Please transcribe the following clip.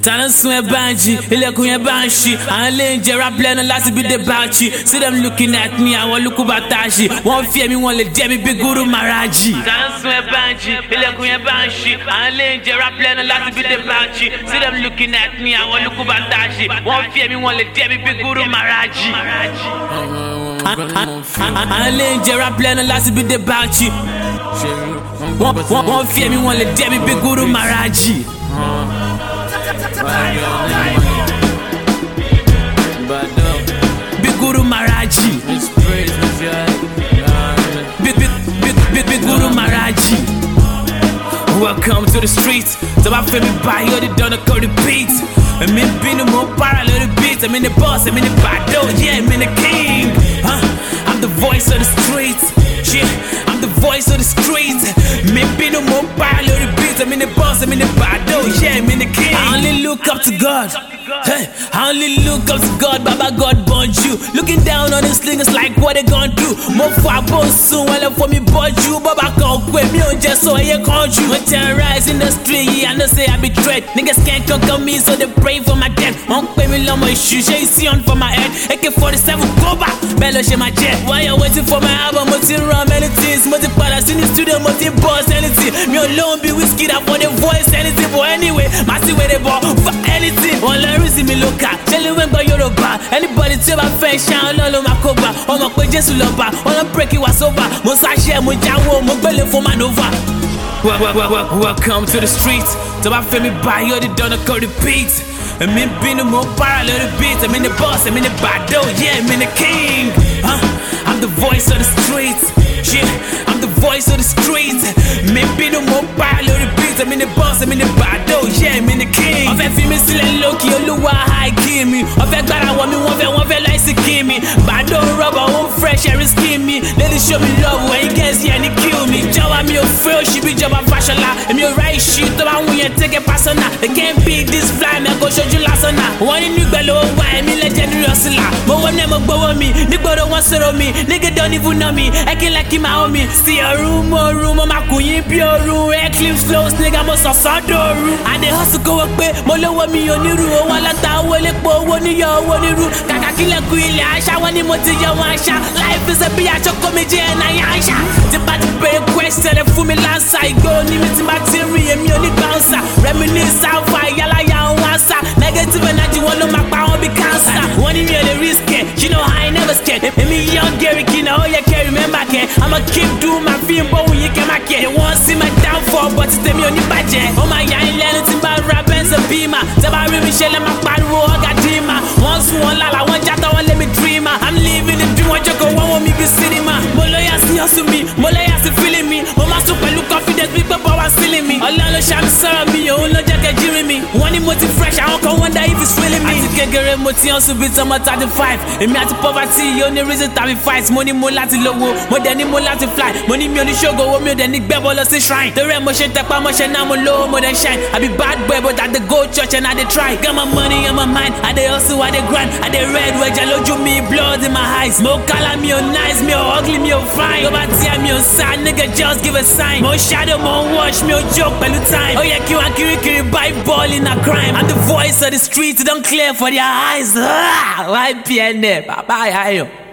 Talent swear banji, ilẹ̀kùn yẹn bá ń ṣí. Àwọn ilé ń jẹ rap lẹ́nu láti bí dé báńkì. See them looking at me, àwọn lukú bàtàṣì. Wọ́n fi ẹ̀mí wọn lè jẹ́ mi bí Guru Maharaji. Talent swear banji, ilẹ̀kùn yẹn bá ń ṣí. Àwọn ilé ń jẹ rap lẹ́nu láti bí dé báńkì. See them looking at me, àwọn lukú bàtàṣì. Wọ́n fi ẹ̀mí wọn lè jẹ́ mi bí Guru Maharaji. Àwọn ilé ń jẹ rap lẹ́nu láti bí dé báńkì. Wọ́n fi ẹ̀mí wọn lè jẹ́ mi bí Guru Maharaji. Big Guru Maharaji. Big Guru Maharaji. Welcome to the streets. So I feel me by you, they don't know the beats. I'm in the more parallel the beats. I'm in the boss, I'm in the battle, yeah, I'm in the king. I'm the voice of the streets. Yeah, I'm the voice of the streets. Maybe no more parallel the beats. I'm in the boss, I'm in the battle, yeah, I'm in the king. I only look up to God. Hey, I only look up to God, Baba God born you. Looking down on these niggas like what they gon' do. More for a boss soon, while for me bought you. Baba can't quit me on just so I can't you. I terrorize in the street, yeah, I know say I be dread. Niggas can't conquer me, so they pray for my death. Won't pay me long my shoes, yeah, you see on for my head. AK-47, go back, Bello share my jet. While you waiting for my album, multi run many things. Multi palace in the studio, multi boss anything. Me alone be whiskey that for the voice anything. But anyway, my see where they ball for anything. Reason me look at, tell you when go Yoruba. Anybody tell my face shine all on my cover. On my page just lover, on a break it was over. Musa share mo jawo, mo gbele for manova. Welcome to the streets. So I feel me by you, they don't know the beats. I'm in the more parallel the beats. I'm in the boss, I'm in the battle, yeah, I'm in the king. I'm the voice of the streets. Yeah, I'm the voice of the streets. Maybe no more parallel the beats. I'm in the boss, I'm in the battle, yeah, I'm in the king. Ọ̀fẹ́ fi mi sílẹ̀ lókì olúwa high mi. Ọ̀fẹ́ gbára wọ mi, wọ́n fẹ́ láìsí kí mi. Bàdó rọ́bà ó fresh ẹ̀rí skin mi. Lady show me love when you guys here ni kill me. Jọ̀wọ́ mi ò fẹ́ òṣì bí jọba Fáṣọlá. Èmi ò ra ìṣí tó bá ń wù yẹn take it personal. They can't beat this fly, mi kò ṣojú lásán náà. Wọ́n ní nígbà ló wá ẹ̀mí legendary hustler. Mo wọ́n náà mo gbowó mi, nígboro wọ́n sọ̀rọ̀ mi. Nigga don't even know me, acting like my homie. See a room, ma kò yín bí ooru. Eclipse flows, nigga mo sọ̀sọ́ dòru. Àdé hustle kó wọ́n pé mo lówó mi onírú. Owó aláta owó lépo owó níyọ owó nírú. Kàkà kílẹ̀kùn ilẹ̀ àṣà wọn ni mo ti yọ wọn àṣà. Life is a bí aṣọ kó mi jẹ́ ẹ̀nà yẹn àṣà. Tí bá ti bèrè question ẹ̀ fún mi láǹsà. Ìgbó ní mi tí bá ti rí èmi ò ní gbàǹsà. Reminisce àǹfà ìyálàyà òun àṣà. Negative energy wọn ló máa pa wọn bí cancer. Wọ́n ní mi ò lè risk it, you know I ain't never scared. Èmi young Gary Kina, ó yẹ kẹ́ remember kẹ́. I'ma keep doing my thing, bó wù yín kẹ́ máa kẹ́. They won't see my downfall, but it's tèmi ò ní bàjẹ́. Ó máa yà ń lẹ́nu tí bá ra Benz Beamer. Tẹ́ bá rí mi ṣe lẹ́ máa pariwo ọ̀gá dìímà. Wọ́n sún wọn lálá, wọ́n játa wọn lé mi dreamer. I'm living the dream, wọ́n jókòó wọ́n wọ́n mi bí cinema. Mo lóyà sí hustle mi, mo lóyà sí feeling mi. Mo máa sún pẹ̀lú confidence bí pé bọ́ wá sílẹ̀ mi. Ọlọ́run ló ṣàmì sọ̀rọ̀ mi, òun ló jẹ́ kẹ́ jírí mi. Wọ́n ní mo ti fresh, àwọn kan wonder if it's feeling me. Àti kékeré mo ti hustle bí tọmọ 35. Èmi àti poverty yóò ní reason tàbí fight. Mo ní mo láti lówó, mo dẹ̀ ní mo láti fly. Mo ní mi ò ní ṣògo owó, mi ò dẹ̀ ní gbẹ́bọ́ lọ sí shrine. Torí ẹ̀ mo ṣe tẹpá mọ́ṣẹ́ náà mo lówó, mo dẹ̀ shine. I be bad boy but I dey go church and I dey try. Got my money on my mind, I dey hustle, I dey grind. I dey red, wẹ̀jẹ̀ lójú mi, blood in my eyes. Mo kálá mi ò nice, mi ò ugly, mi ò fine. Tó bá tiẹ̀ mi ò sad, nigga just give a sign. Mo shadow, mo wash, mi ò joke pẹ̀lú time. Ó yẹ kí wọ́n kirikiri buy ball in a crime. I'm the voice of the streets, don't clear for their eyes. YPN, bàbá ayọ̀.